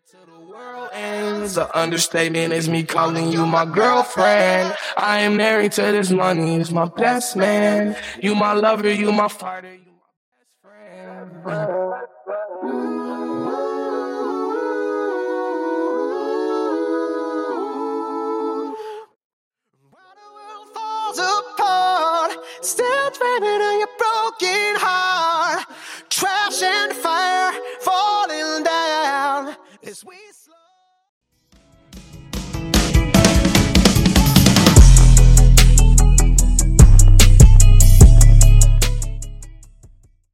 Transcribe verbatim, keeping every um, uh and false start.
Till the world ends, the understatement is me calling you my girlfriend. I am married to this money, it's my best man. You my lover, you my fighter, you my best friend. While the world falls apart, still dreaming of your broken